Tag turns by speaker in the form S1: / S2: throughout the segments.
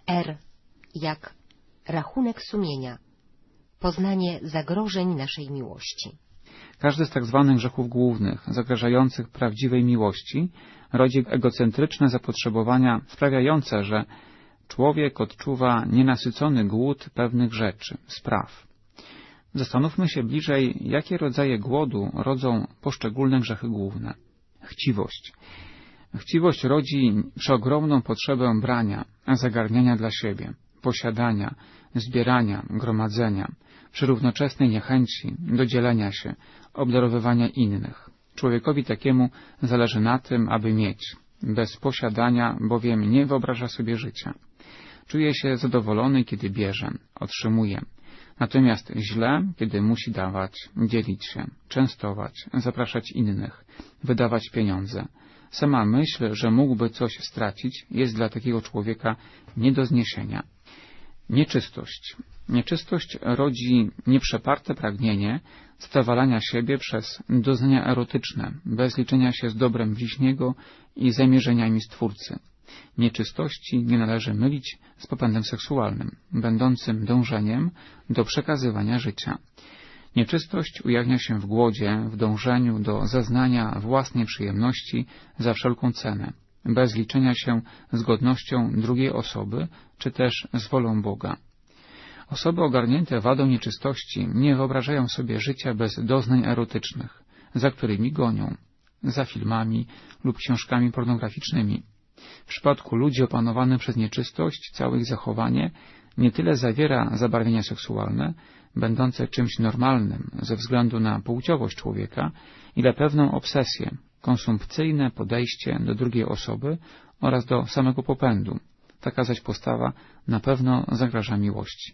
S1: R jak rachunek sumienia, poznanie zagrożeń naszej miłości.
S2: Każdy z tak zwanych grzechów głównych, zagrażających prawdziwej miłości, rodzi egocentryczne zapotrzebowania sprawiające, że człowiek odczuwa nienasycony głód pewnych rzeczy, spraw. Zastanówmy się bliżej, jakie rodzaje głodu rodzą poszczególne grzechy główne. Chciwość. Chciwość rodzi przeogromną potrzebę brania, zagarniania dla siebie, posiadania, zbierania, gromadzenia, przy równoczesnej niechęci do dzielenia się, obdarowywania innych. Człowiekowi takiemu zależy na tym, aby mieć. Bez posiadania bowiem nie wyobraża sobie życia. Czuje się zadowolony, kiedy bierze, otrzymuje. Natomiast źle, kiedy musi dawać, dzielić się, częstować, zapraszać innych, wydawać pieniądze. Sama myśl, że mógłby coś stracić, jest dla takiego człowieka nie do zniesienia. Nieczystość. Nieczystość rodzi nieprzeparte pragnienie zadowalania siebie przez doznania erotyczne, bez liczenia się z dobrem bliźniego i zamierzeniami Stwórcy. Nieczystości nie należy mylić z popędem seksualnym, będącym dążeniem do przekazywania życia. Nieczystość ujawnia się w głodzie, w dążeniu do zaznania własnej przyjemności za wszelką cenę, bez liczenia się z godnością drugiej osoby, czy też z wolą Boga. Osoby ogarnięte wadą nieczystości nie wyobrażają sobie życia bez doznań erotycznych, za którymi gonią, za filmami lub książkami pornograficznymi. W przypadku ludzi opanowanych przez nieczystość całe ich zachowanie nie tyle zawiera zabarwienia seksualne, będące czymś normalnym ze względu na płciowość człowieka, ile pewną obsesję, konsumpcyjne podejście do drugiej osoby oraz do samego popędu. Taka zaś postawa na pewno zagraża miłości.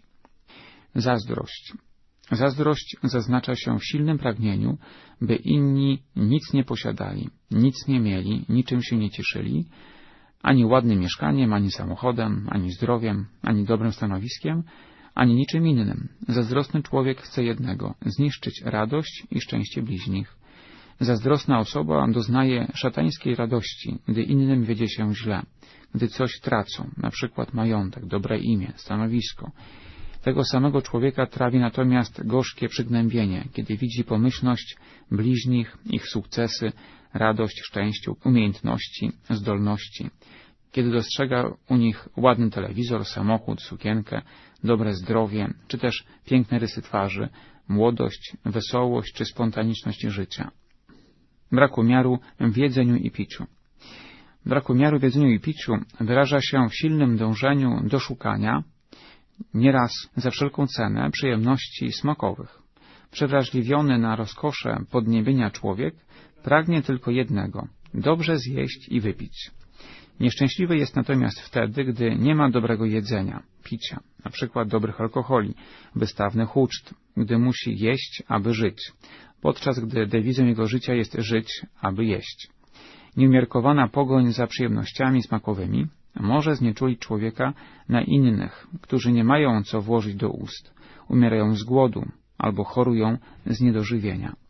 S2: Zazdrość. Zazdrość zaznacza się w silnym pragnieniu, by inni nic nie posiadali, nic nie mieli, niczym się nie cieszyli, ani ładnym mieszkaniem, ani samochodem, ani zdrowiem, ani dobrym stanowiskiem, ani niczym innym. Zazdrosny człowiek chce jednego – zniszczyć radość i szczęście bliźnich. Zazdrosna osoba doznaje szatańskiej radości, gdy innym wiedzie się źle, gdy coś tracą, na przykład majątek, dobre imię, stanowisko. Tego samego człowieka trawi natomiast gorzkie przygnębienie, kiedy widzi pomyślność bliźnich, ich sukcesy, radość, szczęście, umiejętności, zdolności. Kiedy dostrzega u nich ładny telewizor, samochód, sukienkę, dobre zdrowie, czy też piękne rysy twarzy, młodość, wesołość czy spontaniczność życia. Brak umiaru w jedzeniu i piciu. Brak umiaru w jedzeniu i piciu wyraża się w silnym dążeniu do szukania, nieraz za wszelką cenę, przyjemności smakowych. Przewrażliwiony na rozkosze podniebienia człowiek pragnie tylko jednego – dobrze zjeść i wypić. Nieszczęśliwy jest natomiast wtedy, gdy nie ma dobrego jedzenia, picia, na przykład dobrych alkoholi, wystawnych uczt, gdy musi jeść, aby żyć, podczas gdy dewizą jego życia jest żyć, aby jeść. Nieumiarkowana pogoń za przyjemnościami smakowymi może znieczulić człowieka na innych, którzy nie mają co włożyć do ust, umierają z głodu albo chorują z niedożywienia.